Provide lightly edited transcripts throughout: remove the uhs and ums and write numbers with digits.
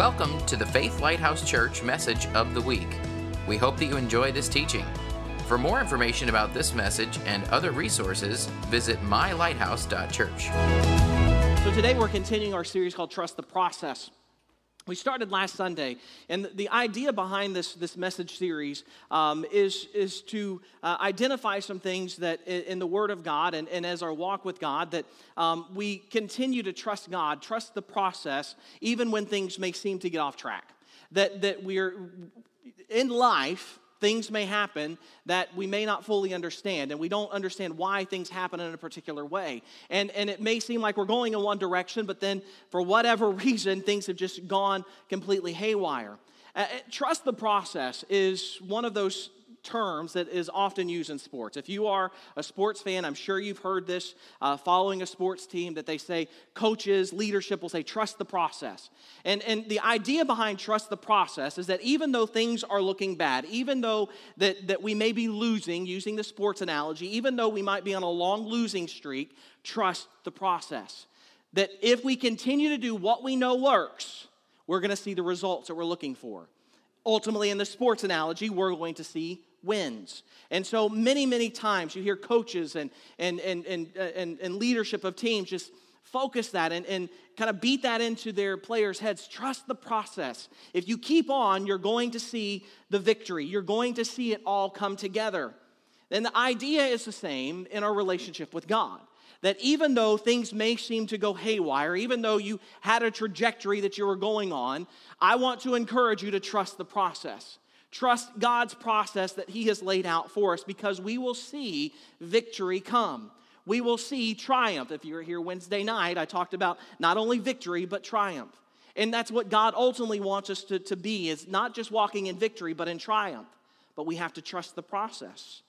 Welcome to the Faith Lighthouse Church Message of the Week. We hope that you enjoy this teaching. For more information about this message and other resources, visit mylighthouse.church. So today we're continuing our series called Trust the Process. We started last Sunday, and the idea behind this message series is to identify some things that in the Word of God and as our walk with God, that we continue to trust God, trust the process, even when things may seem to get off track. That we're in life, things may happen that we may not fully understand, and we don't understand why things happen in a particular way. And it may seem like we're going in one direction, but then for whatever reason, things have just gone completely haywire. Trust the process is one of those terms that is often used in sports. If you are a sports fan, I'm sure you've heard this following a sports team, that they say coaches, leadership will say, trust the process. And the idea behind trust the process is that even though things are looking bad, even though that we may be losing, using the sports analogy, even though we might be on a long losing streak, trust the process. That if we continue to do what we know works, we're going to see the results that we're looking for. Ultimately, in the sports analogy, we're going to see wins. And so many times you hear coaches and leadership of teams just focus that and kind of beat that into their players' heads. Trust the process. If you keep on, you're going to see the victory. You're going to see it all come together. And the idea is the same in our relationship with God. That even though things may seem to go haywire, even though you had a trajectory that you were going on, I want to encourage you to trust the process. Trust God's process that He has laid out for us, because we will see victory come. We will see triumph. If you were here Wednesday night, I talked about not only victory, but triumph. And that's what God ultimately wants us to be, is not just walking in victory, but in triumph. But we have to trust the process.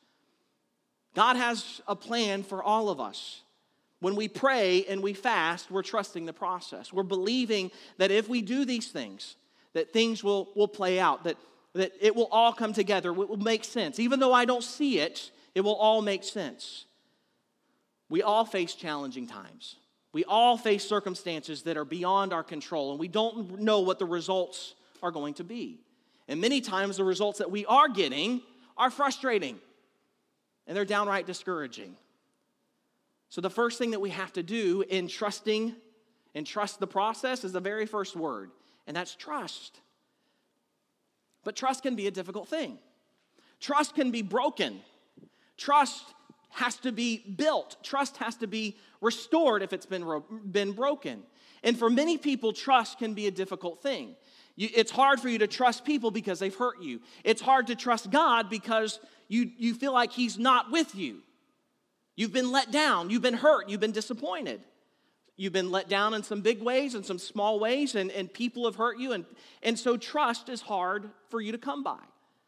God has a plan for all of us. When we pray and we fast, we're trusting the process. We're believing that if we do these things, that things will play out, that it will all come together, it will make sense. Even though I don't see it, it will all make sense. We all face challenging times. We all face circumstances that are beyond our control, and we don't know what the results are going to be. And many times the results that we are getting are frustrating, and they're downright discouraging. So the first thing that we have to do in trust the process is the very first word, and that's trust. But trust can be a difficult thing. Trust can be broken. Trust has to be built. Trust has to be restored if it's been broken. And for many people, trust can be a difficult thing. It's hard for you to trust people because they've hurt you. It's hard to trust God because you feel like He's not with you. You've been let down, you've been hurt, you've been disappointed. You've been let down in some big ways and some small ways, and people have hurt you, and so trust is hard for you to come by.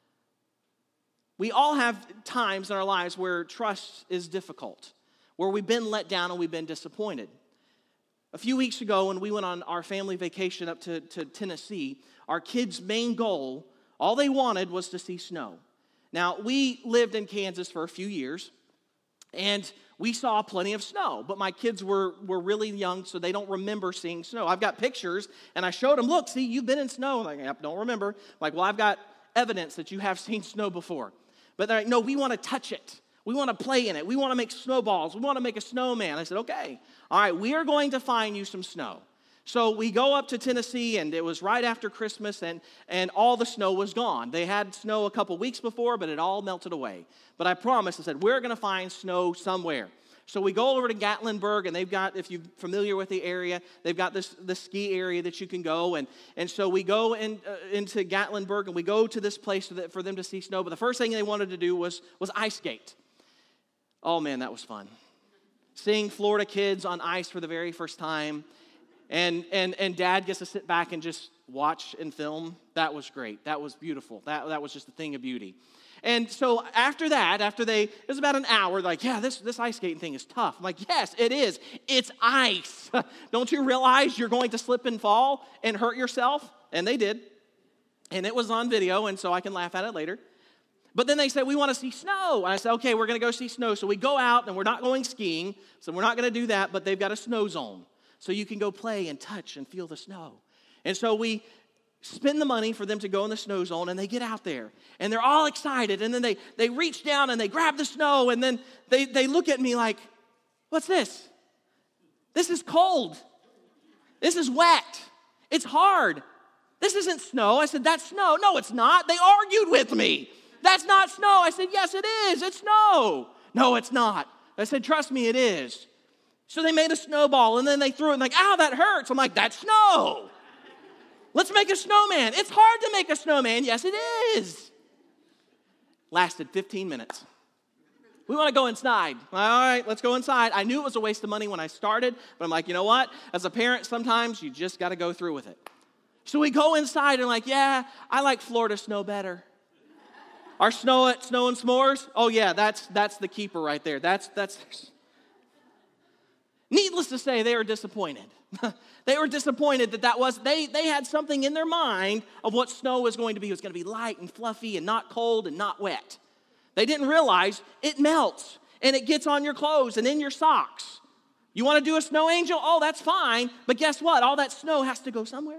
We all have times in our lives where trust is difficult, where we've been let down and we've been disappointed. A few weeks ago, when we went on our family vacation up to Tennessee, our kids' main goal, all they wanted was to see snow. Now, we lived in Kansas for a few years, and we saw plenty of snow, but my kids were really young, so they don't remember seeing snow. I've got pictures, and I showed them, look, see, you've been in snow. I'm like, yep, don't remember. I'm like, well, I've got evidence that you have seen snow before. But they're like, no, we want to touch it. We want to play in it. We want to make snowballs. We want to make a snowman. I said, okay, all right, we are going to find you some snow. So we go up to Tennessee, and it was right after Christmas, and all the snow was gone. They had snow a couple weeks before, but it all melted away. But I promised, I said, we're going to find snow somewhere. So we go over to Gatlinburg, and they've got, if you're familiar with the area, they've got this ski area that you can go. And so we go into Gatlinburg, and we go to this place for them to see snow. But the first thing they wanted to do was ice skate. Oh, man, that was fun. Seeing Florida kids on ice for the very first time. And Dad gets to sit back and just watch and film. That was great. That was beautiful. That was just a thing of beauty. And so after that, it was about an hour, like, yeah, this ice skating thing is tough. I'm like, yes, it is. It's ice. Don't you realize you're going to slip and fall and hurt yourself? And they did. And it was on video, and so I can laugh at it later. But then they said, we want to see snow. And I said, okay, we're going to go see snow. So we go out, and we're not going skiing, so we're not going to do that, but they've got a snow zone. So you can go play and touch and feel the snow. And so we spend the money for them to go in the snow zone, and they get out there, and they're all excited, and then they reach down and they grab the snow, and then they look at me like, what's this? This is cold. This is wet. It's hard. This isn't snow. I said, that's snow. No, it's not. They argued with me. That's not snow. I said, yes, it is. It's snow. No, it's not. I said, trust me, it is. So they made a snowball, and then they threw it, and like, ow, that hurts. I'm like, that's snow. Let's make a snowman. It's hard to make a snowman. Yes, it is. Lasted 15 minutes. We want to go inside. All right, let's go inside. I knew it was a waste of money when I started, but I'm like, you know what? As a parent, sometimes you just got to go through with it. So we go inside, and like, yeah, I like Florida snow better. Our snow and s'mores? Oh, yeah, that's the keeper right there. That's. Needless to say, they were disappointed. They were disappointed they had something in their mind of what snow was going to be. It was going to be light and fluffy and not cold and not wet. They didn't realize it melts and it gets on your clothes and in your socks. You want to do a snow angel? Oh, that's fine. But guess what? All that snow has to go somewhere.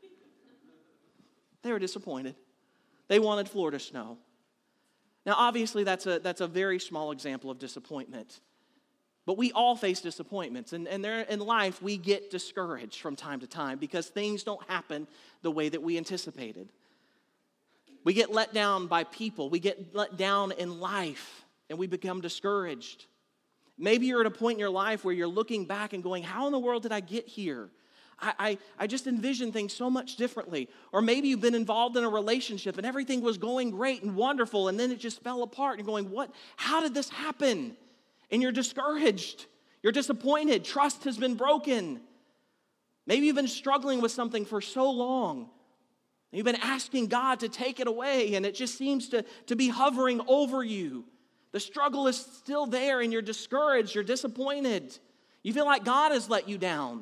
They were disappointed. They wanted Florida snow. Now, obviously, that's a very small example of disappointment. But we all face disappointments, and there in life, we get discouraged from time to time because things don't happen the way that we anticipated. We get let down by people. We get let down in life, and we become discouraged. Maybe you're at a point in your life where you're looking back and going, how in the world did I get here? I just envision things so much differently. Or maybe you've been involved in a relationship, and everything was going great and wonderful, and then it just fell apart, and you're going, what? How did this happen? And you're discouraged. You're disappointed. Trust has been broken. Maybe you've been struggling with something for so long. You've been asking God to take it away, and it just seems to be hovering over you. The struggle is still there, and you're discouraged. You're disappointed. You feel like God has let you down.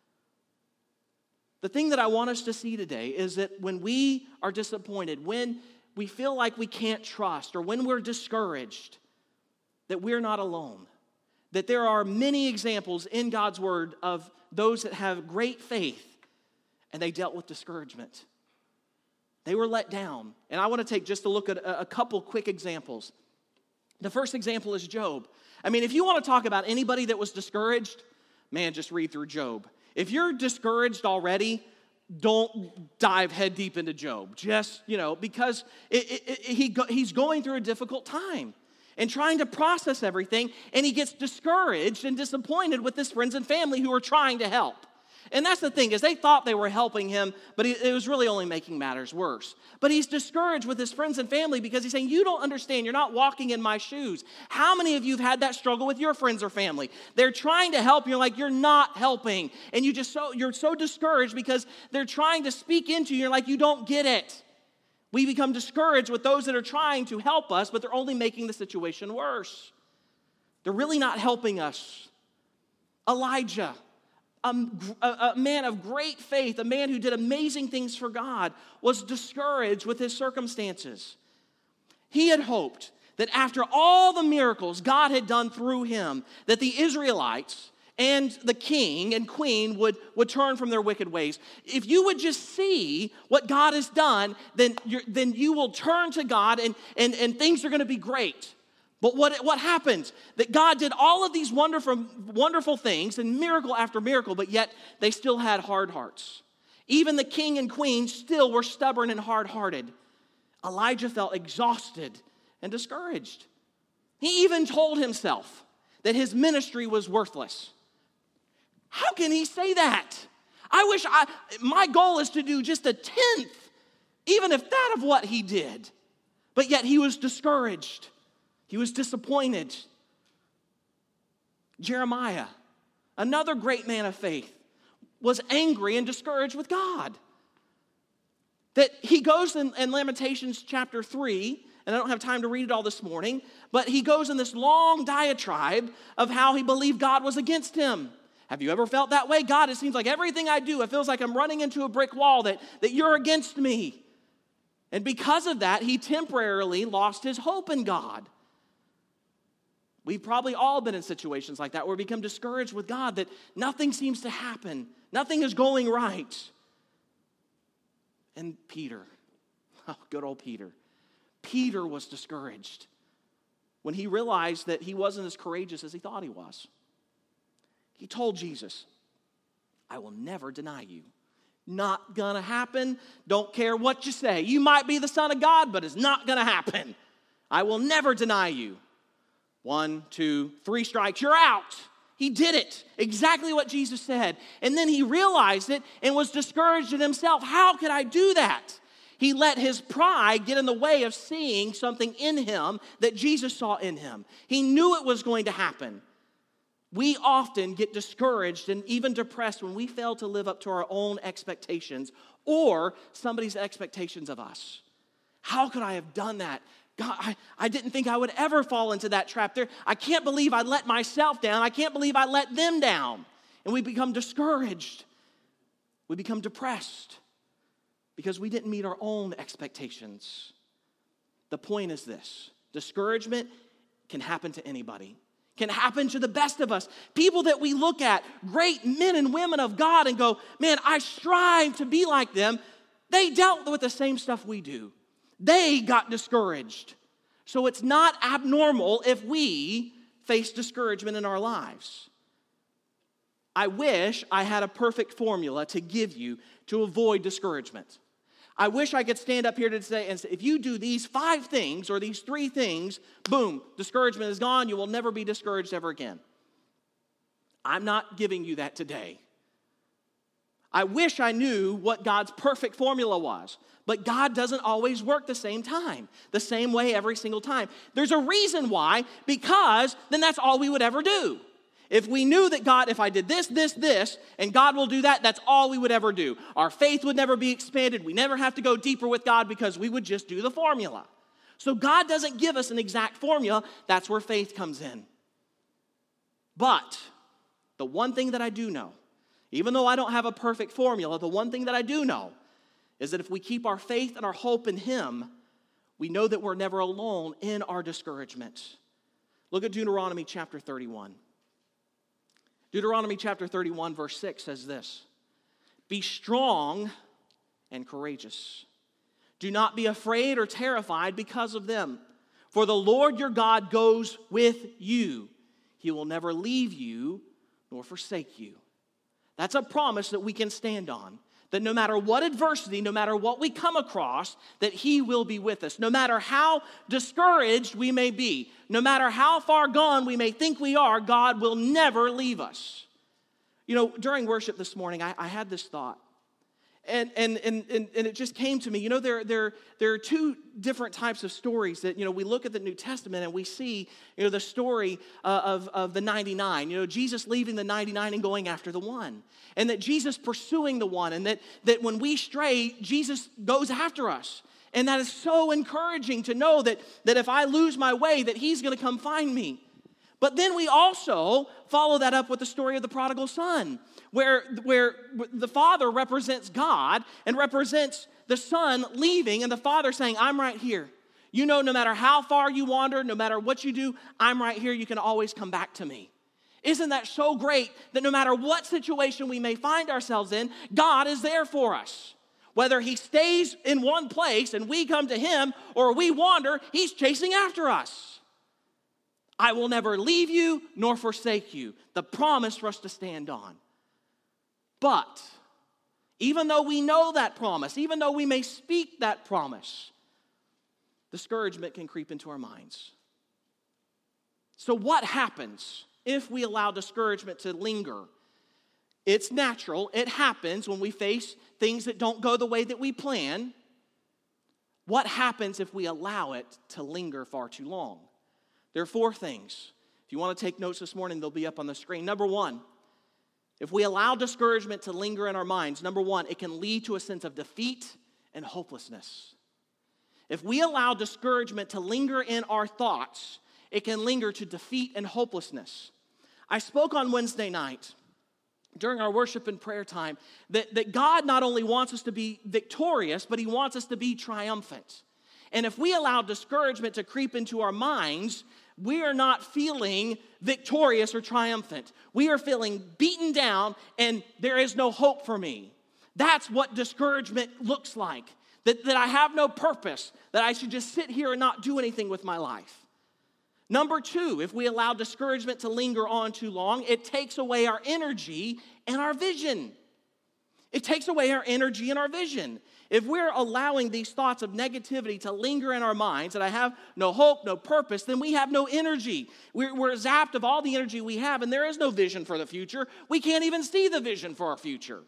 The thing that I want us to see today is that when we are disappointed, when we feel like we can't trust, or when we're discouraged, that we're not alone. That there are many examples in God's word of those that have great faith and they dealt with discouragement. They were let down. And I want to take just a look at a couple quick examples. The first example is Job. I mean, if you want to talk about anybody that was discouraged, man, just read through Job. If you're discouraged already, don't dive head deep into Job. Just, because he's going through a difficult time and trying to process everything, and he gets discouraged and disappointed with his friends and family who are trying to help. And that's the thing, is they thought they were helping him, but it was really only making matters worse. But he's discouraged with his friends and family because he's saying, you don't understand, you're not walking in my shoes. How many of you have had that struggle with your friends or family? They're trying to help, you're like, you're not helping. And you're so discouraged because they're trying to speak into you, you're like, you don't get it. We become discouraged with those that are trying to help us, but they're only making the situation worse. They're really not helping us. Elijah, a man of great faith, a man who did amazing things for God, was discouraged with his circumstances. He had hoped that after all the miracles God had done through him, that the Israelites and the king and queen would turn from their wicked ways. If you would just see what God has done, then you will turn to God and things are going to be great. But what happens? That God did all of these wonderful things and miracle after miracle, but yet they still had hard hearts. Even the king and queen still were stubborn and hard-hearted. Elijah felt exhausted and discouraged. He even told himself that his ministry was worthless. How can he say that? My goal is to do just 1/10, even if that of what he did. But yet he was discouraged. He was disappointed. Jeremiah, another great man of faith, was angry and discouraged with God. That he goes in Lamentations chapter 3, and I don't have time to read it all this morning, but he goes in this long diatribe of how he believed God was against him. Have you ever felt that way? God, it seems like everything I do, it feels like I'm running into a brick wall, that you're against me. And because of that, he temporarily lost his hope in God. We've probably all been in situations like that where we become discouraged with God, that nothing seems to happen. Nothing is going right. And Peter, oh, good old Peter. Peter was discouraged when he realized that he wasn't as courageous as he thought he was. He told Jesus, I will never deny you. Not gonna happen. Don't care what you say. You might be the Son of God, but it's not gonna happen. I will never deny you. 1, 2, 3 strikes, you're out. He did it. Exactly what Jesus said. And then he realized it and was discouraged in himself. How could I do that? He let his pride get in the way of seeing something in him that Jesus saw in him. He knew it was going to happen. We often get discouraged and even depressed when we fail to live up to our own expectations or somebody's expectations of us. How could I have done that? God, I didn't think I would ever fall into that trap there. I can't believe I let myself down. I can't believe I let them down. And we become discouraged. We become depressed because we didn't meet our own expectations. The point is this: discouragement can happen to anybody. Can happen to the best of us. People that we look at, great men and women of God, and go, man, I strive to be like them. They dealt with the same stuff we do. They got discouraged. So it's not abnormal if we face discouragement in our lives. I wish I had a perfect formula to give you to avoid discouragement. I wish I could stand up here today and say, if you do these 5 things or these 3 things, boom, discouragement is gone. You will never be discouraged ever again. I'm not giving you that today. I wish I knew what God's perfect formula was, but God doesn't always work the same way every single time. There's a reason why, because then that's all we would ever do. If we knew that God, if I did this, and God will do that, that's all we would ever do. Our faith would never be expanded. We never have to go deeper with God because we would just do the formula. So God doesn't give us an exact formula. That's where faith comes in. But the one thing that I do know, even though I don't have a perfect formula, the one thing that I do know is that if we keep our faith and our hope in Him, we know that we're never alone in our discouragement. Look at Deuteronomy chapter 31. Deuteronomy chapter 31 verse 6 says this: be strong and courageous. Do not be afraid or terrified because of them. For the Lord your God goes with you. He will never leave you nor forsake you. That's a promise that we can stand on. That no matter what adversity, no matter what we come across, that He will be with us. No matter how discouraged we may be, no matter how far gone we may think we are, God will never leave us. You know, during worship this morning, I had this thought. And it just came to me. You know, there are 2 different types of stories that, you know, we look at the New Testament and we see, you know, the story of the 99. You know, Jesus leaving the 99 and going after the one. And that Jesus pursuing the one. And that when we stray, Jesus goes after us. And that is so encouraging to know that if I lose my way, that He's going to come find me. But then we also follow that up with the story of the prodigal son, where the father represents God and represents the son leaving, and the father saying, I'm right here. You know, no matter how far you wander, no matter what you do, I'm right here. You can always come back to me. Isn't that so great that no matter what situation we may find ourselves in, God is there for us? Whether He stays in one place and we come to Him or we wander, He's chasing after us. I will never leave you nor forsake you. The promise for us to stand on. But even though we know that promise, even though we may speak that promise, discouragement can creep into our minds. So what happens if we allow discouragement to linger? It's natural. It happens when we face things that don't go the way that we plan. What happens if we allow it to linger far too long? There are 4 things. If you want to take notes this morning, they'll be up on the screen. Number 1, if we allow discouragement to linger in our minds, number 1, it can lead to a sense of defeat and hopelessness. If we allow discouragement to linger in our thoughts, it can linger to defeat and hopelessness. I spoke on Wednesday night during our worship and prayer time that God not only wants us to be victorious, but He wants us to be triumphant. And if we allow discouragement to creep into our minds, we are not feeling victorious or triumphant. We are feeling beaten down and there is no hope for me. That's what discouragement looks like. That I have no purpose, that I should just sit here and not do anything with my life. Number two, if we allow discouragement to linger on too long, it takes away our energy and our vision. It takes away our energy and our vision. If we're allowing these thoughts of negativity to linger in our minds, that I have no hope, no purpose, then we have no energy. We're zapped of all the energy we have, and there is no vision for the future. We can't even see the vision for our future.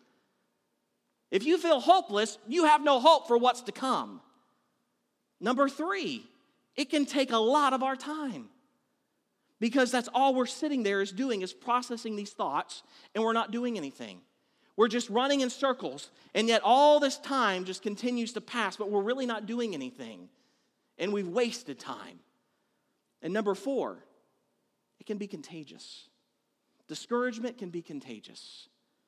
If you feel hopeless, you have no hope for what's to come. Number three, it can take a lot of our time, because that's all we're sitting there is doing, is processing these thoughts, and we're not doing anything. We're just running in circles, and yet all this time just continues to pass, but we're really not doing anything, and we've wasted time. And number four, it can be contagious. Discouragement can be contagious.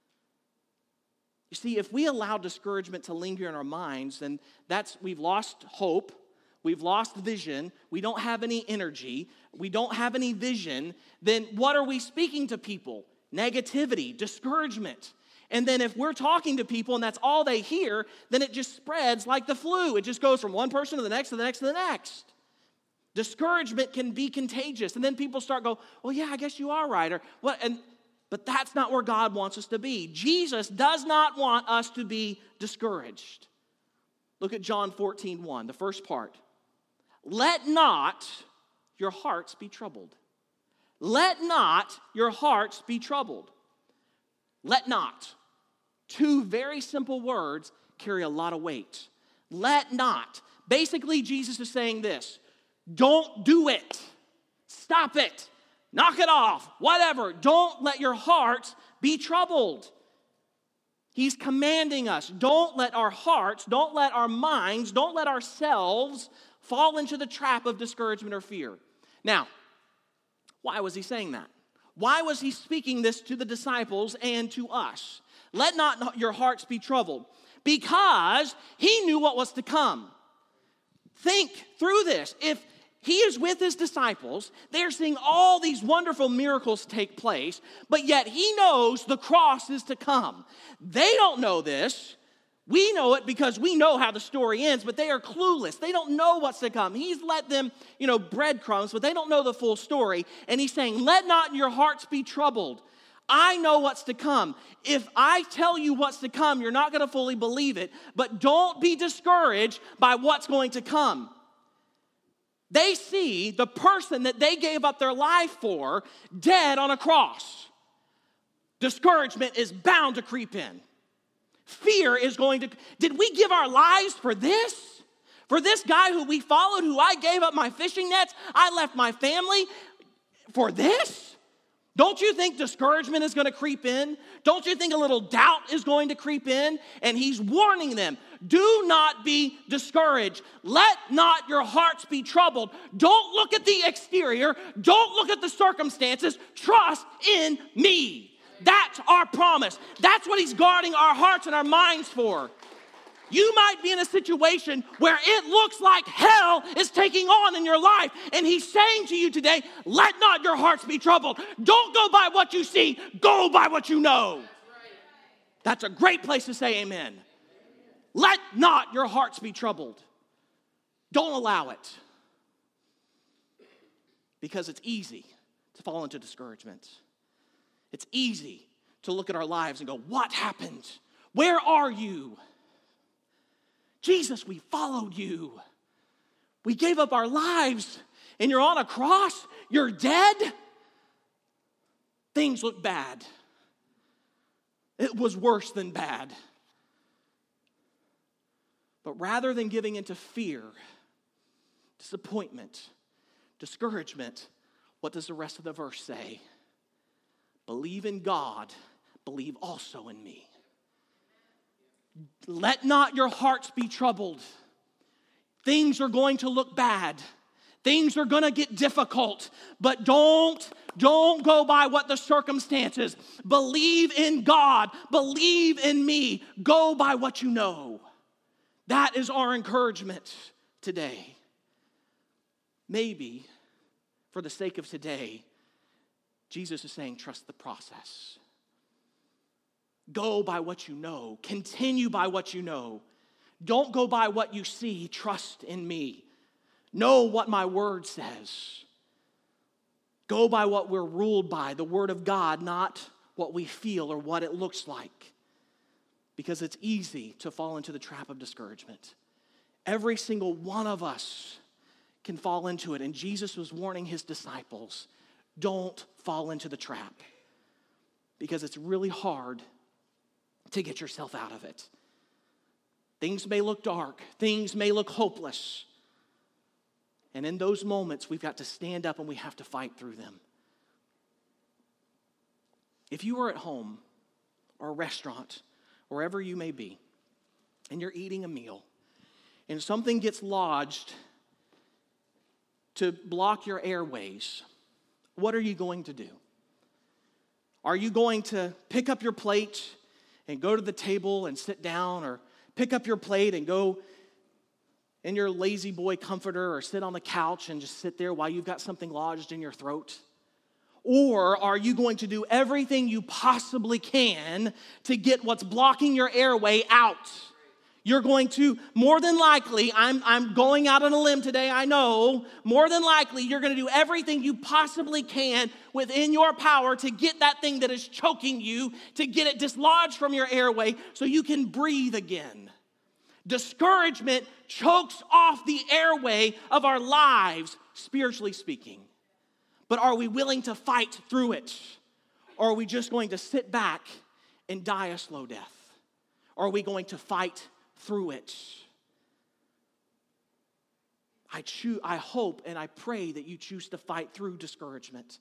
You see, if we allow discouragement to linger in our minds, then we've lost hope, we've lost vision, we don't have any energy, we don't have any vision, then what are we speaking to people? Negativity, discouragement. And then if we're talking to people and that's all they hear, then it just spreads like the flu. It just goes from one person to the next, to the next, to the next. Discouragement can be contagious. And then people start going, well, yeah, I guess you are right. Or what? But that's not where God wants us to be. Jesus does not want us to be discouraged. Look at John 14:1, the first part. Let not your hearts be troubled. Let not your hearts be troubled. Let not. Two very simple words carry a lot of weight. Let not. Basically, Jesus is saying this. Don't do it. Stop it. Knock it off. Whatever. Don't let your hearts be troubled. He's commanding us. Don't let our hearts, don't let our minds, don't let ourselves fall into the trap of discouragement or fear. Now, why was he saying that? Why was he speaking this to the disciples and to us? Let not your hearts be troubled. Because he knew what was to come. Think through this. If he is with his disciples, they're seeing all these wonderful miracles take place, but yet he knows the cross is to come. They don't know this. We know it because we know how the story ends, but they are clueless. They don't know what's to come. He's let them, breadcrumbs, but they don't know the full story. And he's saying, let not your hearts be troubled. I know what's to come. If I tell you what's to come, you're not going to fully believe it, but don't be discouraged by what's going to come. They see the person that they gave up their life for dead on a cross. Discouragement is bound to creep in. Fear is going to, did we give our lives for this? For this guy who we followed, who I gave up my fishing nets, I left my family for this? Don't you think discouragement is going to creep in? Don't you think a little doubt is going to creep in? And he's warning them, do not be discouraged. Let not your hearts be troubled. Don't look at the exterior. Don't look at the circumstances. Trust in me. That's our promise. That's what he's guarding our hearts and our minds for. You might be in a situation where it looks like hell is taking on in your life. And he's saying to you today, let not your hearts be troubled. Don't go by what you see. Go by what you know. That's a great place to say amen. Let not your hearts be troubled. Don't allow it. Because it's easy to fall into discouragement. It's easy to look at our lives and go, what happened? Where are you? Jesus, we followed you. We gave up our lives, and you're on a cross. You're dead. Things look bad. It was worse than bad. But rather than giving into fear, disappointment, discouragement, what does the rest of the verse say? Believe in God, believe also in me. Let not your hearts be troubled. Things are going to look bad. Things are going to get difficult. But don't go by what the circumstances. Believe in God. Believe in me. Go by what you know. That is our encouragement today. Maybe, for the sake of today, Jesus is saying, trust the process. Go by what you know. Continue by what you know. Don't go by what you see. Trust in me. Know what my word says. Go by what we're ruled by, the word of God, not what we feel or what it looks like. Because it's easy to fall into the trap of discouragement. Every single one of us can fall into it. And Jesus was warning his disciples, don't fall into the trap. Because it's really hard to get yourself out of it. Things may look dark. Things may look hopeless. And in those moments, we've got to stand up and we have to fight through them. If you are at home or a restaurant, wherever you may be, and you're eating a meal, and something gets lodged to block your airways, what are you going to do? Are you going to pick up your plate and go to the table and sit down, or pick up your plate and go in your lazy boy comforter or sit on the couch and just sit there while you've got something lodged in your throat? Or are you going to do everything you possibly can to get what's blocking your airway out? You're going to, more than likely, I'm going out on a limb today, I know, more than likely you're going to do everything you possibly can within your power to get that thing that is choking you, to get it dislodged from your airway so you can breathe again. Discouragement chokes off the airway of our lives, spiritually speaking. But are we willing to fight through it? Or are we just going to sit back and die a slow death? Or are we going to fight through it? I hope and I pray that you choose to fight through discouragement.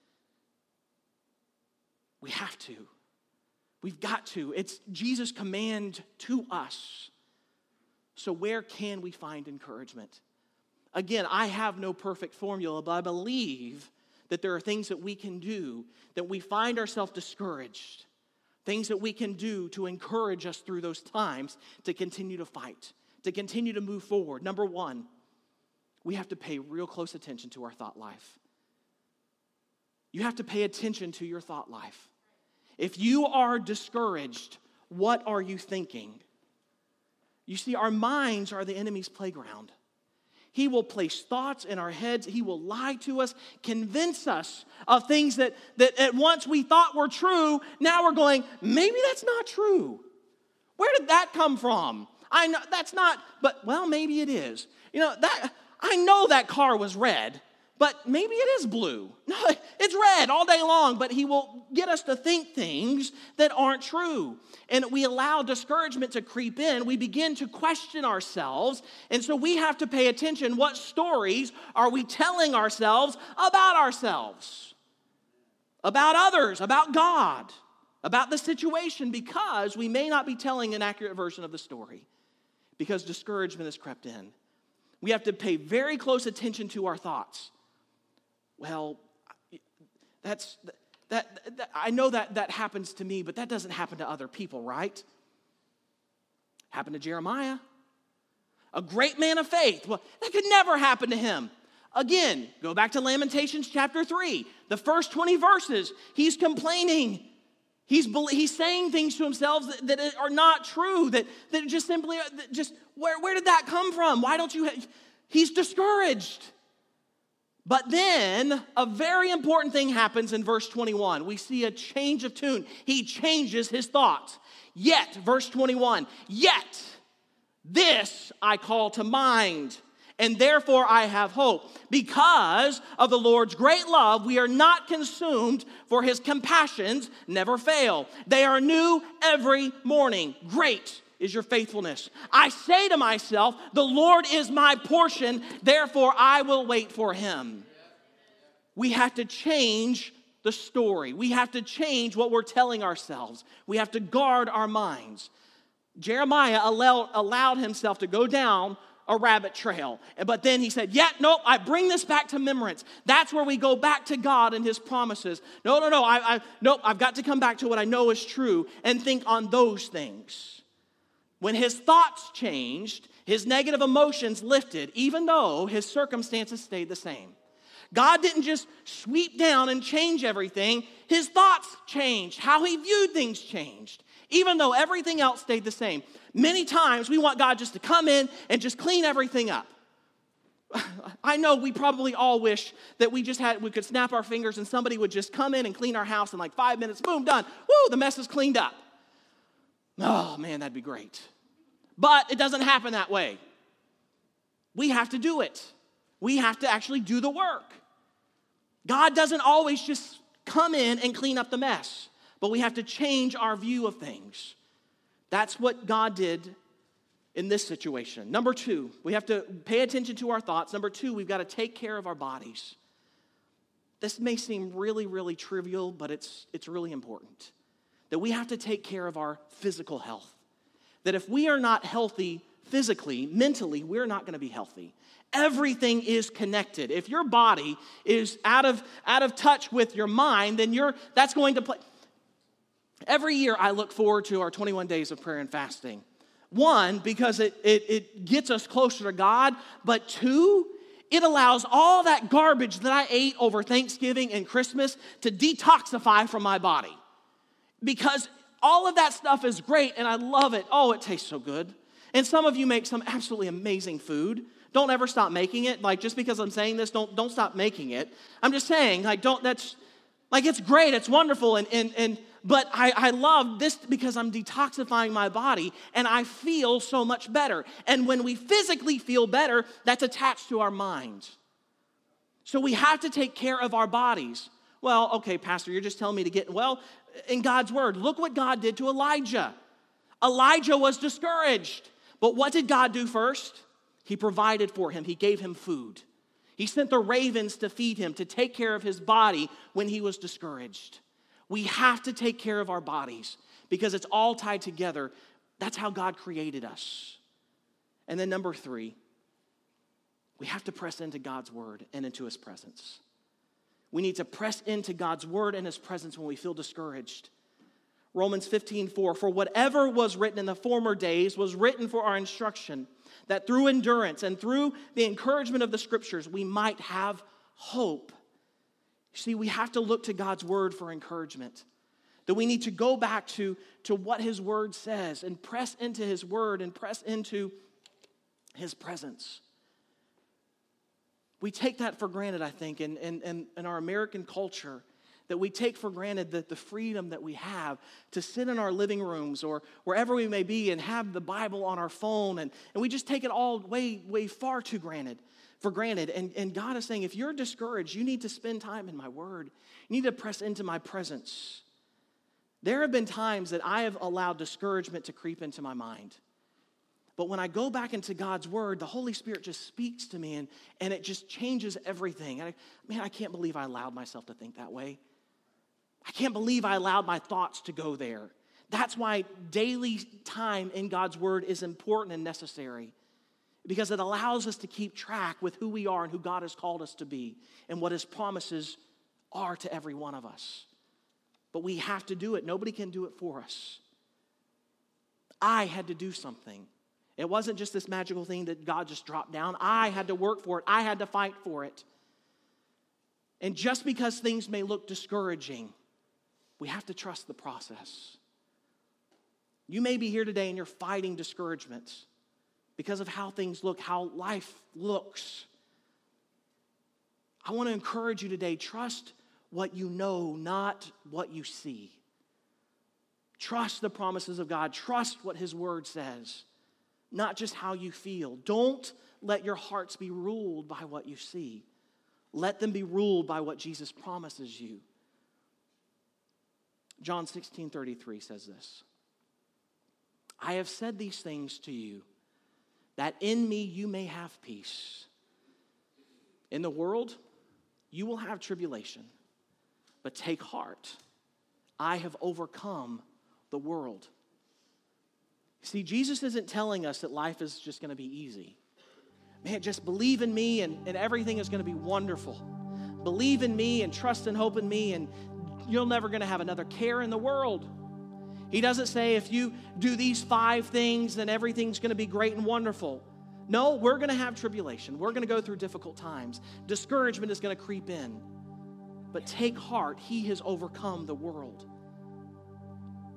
We have to. We've got to. It's Jesus' command to us. So where can we find encouragement? Again, I have no perfect formula, but I believe that there are things that we can do that we find ourselves discouraged. Things that we can do to encourage us through those times to continue to fight, to continue to move forward. Number one, we have to pay real close attention to our thought life. You have to pay attention to your thought life. If you are discouraged, what are you thinking? You see, our minds are the enemy's playground. He will place thoughts in our heads. He will lie to us, convince us of things that at once we thought were true. Now we're going, maybe that's not true. Where did that come from? I know that's not, but well, maybe it is. You know, that I know that car was red, but maybe it is blue. No, it's red all day long, but he will get us to think things that aren't true. And we allow discouragement to creep in. We begin to question ourselves. And so we have to pay attention. What stories are we telling ourselves, about others, about God, about the situation? Because we may not be telling an accurate version of the story. Because discouragement has crept in. We have to pay very close attention to our thoughts. Well, I know that happens to me, but that doesn't happen to other people, right? Happened to Jeremiah, a great man of faith. Well, that could never happen to him. Again, go back to Lamentations chapter 3. The first 20 verses, he's complaining. He's saying things to himself that are not true, that just simply, where did that come from? Why don't you, he's discouraged. But then a very important thing happens in verse 21. We see a change of tune. He changes his thoughts. Yet, verse 21, yet this I call to mind, and therefore I have hope. Because of the Lord's great love, we are not consumed, for his compassions never fail. They are new every morning. Great is your faithfulness. I say to myself, the Lord is my portion, therefore I will wait for him. We have to change the story. We have to change what we're telling ourselves. We have to guard our minds. Jeremiah allowed himself to go down a rabbit trail. But then he said, nope, I bring this back to remembrance. That's where we go back to God and his promises. No, I've got to come back to what I know is true and think on those things. When his thoughts changed, his negative emotions lifted, even though his circumstances stayed the same. God didn't just sweep down and change everything. His thoughts changed. How he viewed things changed. even though everything else stayed the same. Many times we want God just to come in and just clean everything up. I know we probably all wish that we could snap our fingers and somebody would just come in and clean our house in like 5 minutes, boom, done. Woo, the mess is cleaned up. Oh, man, that'd be great. But it doesn't happen that way. We have to do it. We have to actually do the work. God doesn't always just come in and clean up the mess, but we have to change our view of things. That's what God did in this situation. Number 2, we have to pay attention to our thoughts. Number 2, we've got to take care of our bodies. This may seem really, really trivial, but it's really important. That we have to take care of our physical health. That if we are not healthy physically, mentally, we're not going to be healthy. Everything is connected. If your body is out of touch with your mind, then that's going to play. Every year I look forward to our 21 days of prayer and fasting. 1, because it gets us closer to God, but 2, it allows all that garbage that I ate over Thanksgiving and Christmas to detoxify from my body. Because all of that stuff is great and I love it. Oh, it tastes so good. And some of you make some absolutely amazing food. Don't ever stop making it. Like, just because I'm saying this, don't stop making it. I'm just saying, it's great, it's wonderful, but I love this because I'm detoxifying my body and I feel so much better. And when we physically feel better, that's attached to our mind. So we have to take care of our bodies. Well, okay, Pastor, you're just telling me to get, well, in God's word, look what God did to Elijah. Elijah was discouraged. But what did God do first? He provided for him. He gave him food. He sent the ravens to feed him, to take care of his body when he was discouraged. We have to take care of our bodies because it's all tied together. That's how God created us. And then number 3, we have to press into God's word and into his presence. We need to press into God's word and his presence when we feel discouraged. Romans 15:4, for whatever was written in the former days was written for our instruction, that through endurance and through the encouragement of the scriptures, we might have hope. See, we have to look to God's word for encouragement. That we need to go back to what his word says and press into his word and press into his presence. We take that for granted, I think, in our American culture, that we take for granted that the freedom that we have to sit in our living rooms or wherever we may be and have the Bible on our phone, and we just take it all way far too for granted. And God is saying, if you're discouraged, you need to spend time in my word. You need to press into my presence. There have been times that I have allowed discouragement to creep into my mind. But when I go back into God's word, the Holy Spirit just speaks to me and it just changes everything. I can't believe I allowed myself to think that way. I can't believe I allowed my thoughts to go there. That's why daily time in God's word is important and necessary, because it allows us to keep track with who we are and who God has called us to be and what his promises are to every one of us. But we have to do it. Nobody can do it for us. I had to do something. It wasn't just this magical thing that God just dropped down. I had to work for it. I had to fight for it. And just because things may look discouraging, we have to trust the process. You may be here today and you're fighting discouragement because of how things look, how life looks. I want to encourage you today, trust what you know, not what you see. Trust the promises of God. Trust what his word says, not just how you feel. Don't let your hearts be ruled by what you see. Let them be ruled by what Jesus promises you. John 16:33 says this. I have said these things to you, that in me you may have peace. In the world, you will have tribulation, but take heart. I have overcome the world. See, Jesus isn't telling us that life is just going to be easy. Man, just believe in me and everything is going to be wonderful. Believe in me and trust and hope in me and you're never going to have another care in the world. He doesn't say if you do these 5 things, then everything's going to be great and wonderful. No, we're going to have tribulation. We're going to go through difficult times. Discouragement is going to creep in. But take heart, he has overcome the world.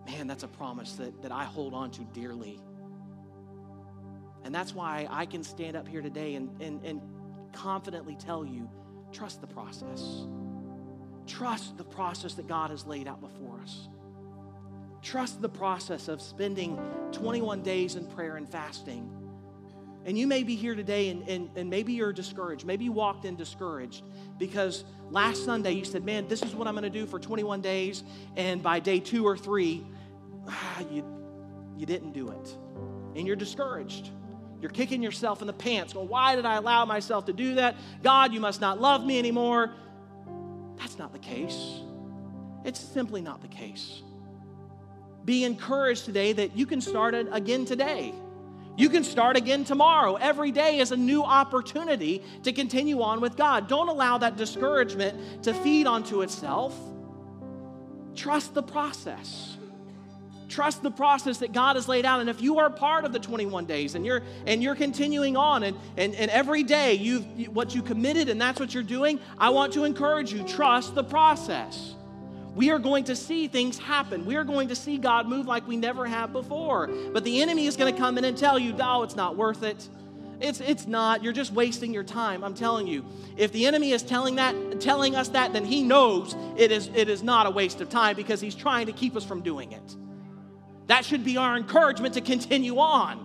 man, that's a promise that I hold on to dearly. And that's why I can stand up here today and confidently tell you, trust the process. Trust the process that God has laid out before us. Trust the process of spending 21 days in prayer and fasting. And you may be here today and maybe you're discouraged. Maybe you walked in discouraged because last Sunday you said, man, this is what I'm going to do for 21 days. And by day 2 or 3, you didn't do it. And you're discouraged. You're kicking yourself in the pants, going, why did I allow myself to do that? God, you must not love me anymore. That's not the case. It's simply not the case. Be encouraged today that you can start it again today. You can start again tomorrow. Every day is a new opportunity to continue on with God. Don't allow that discouragement to feed onto itself. Trust the process. Trust the process that God has laid out. And if you are part of the 21 days and you're continuing on and every day what you committed and that's what you're doing, I want to encourage you, trust the process. We are going to see things happen. We are going to see God move like we never have before. But the enemy is going to come in and tell you, no, it's not worth it. It's not. You're just wasting your time. I'm telling you, if the enemy is telling us that, then he knows it is not a waste of time because he's trying to keep us from doing it. That should be our encouragement to continue on.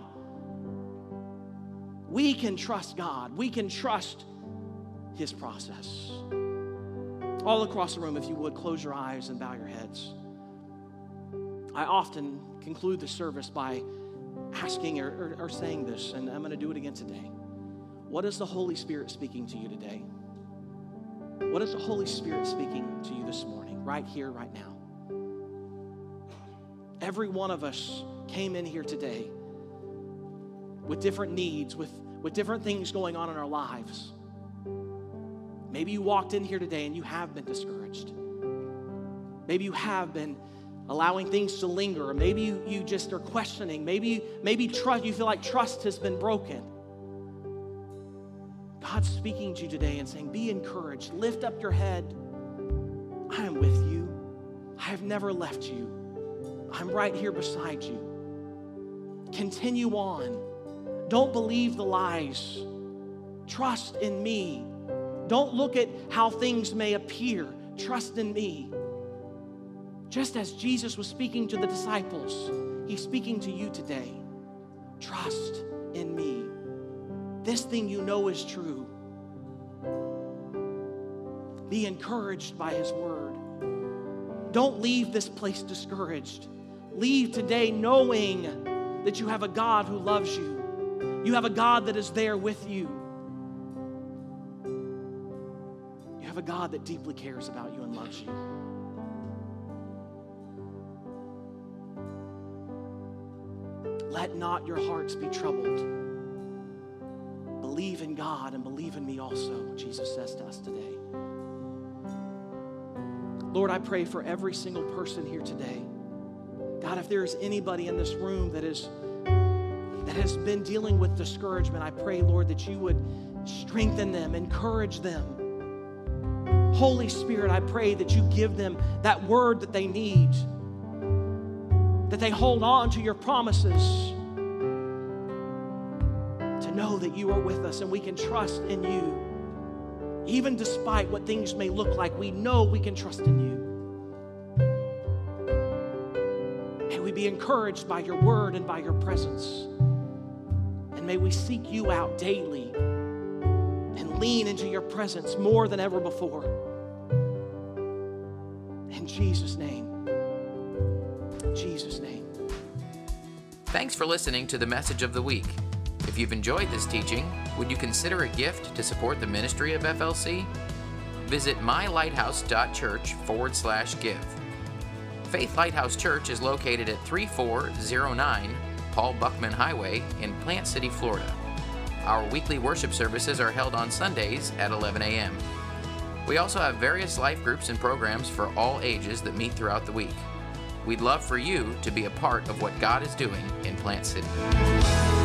We can trust God. We can trust his process. All across the room, if you would, close your eyes and bow your heads. I often conclude the service by asking or saying this, and I'm going to do it again today. What is the Holy Spirit speaking to you today? What is the Holy Spirit speaking to you this morning, right here, right now? Every one of us came in here today with different needs, with different things going on in our lives. Maybe you walked in here today and you have been discouraged. Maybe you have been allowing things to linger. Or maybe you just are questioning. Maybe trust, you feel like trust has been broken. God's speaking to you today and saying, be encouraged. Lift up your head. I am with you. I have never left you. I'm right here beside you. Continue on. Don't believe the lies. Trust in me. Don't look at how things may appear. Trust in me. Just as Jesus was speaking to the disciples, he's speaking to you today. Trust in me. This thing you know is true. Be encouraged by his word. Don't leave this place discouraged. Leave today knowing that you have a God who loves you. You have a God that is there with you. You have a God that deeply cares about you and loves you. Let not your hearts be troubled. Believe in God and believe in me also, Jesus says to us today. Lord, I pray for every single person here today. God, if there is anybody in this room that has been dealing with discouragement, I pray, Lord, that you would strengthen them, encourage them. Holy Spirit, I pray that you give them that word that they need, that they hold on to your promises, to know that you are with us and we can trust in you. Even despite what things may look like, we know we can trust in you. May we be encouraged by your word and by your presence. And may we seek you out daily and lean into your presence more than ever before. In Jesus' name. In Jesus' name. Thanks for listening to the Message of the Week. If you've enjoyed this teaching, would you consider a gift to support the ministry of FLC? Visit mylighthouse.church/give. Faith Lighthouse Church is located at 3409 Paul Buckman Highway in Plant City, Florida. Our weekly worship services are held on Sundays at 11 a.m. We also have various life groups and programs for all ages that meet throughout the week. We'd love for you to be a part of what God is doing in Plant City.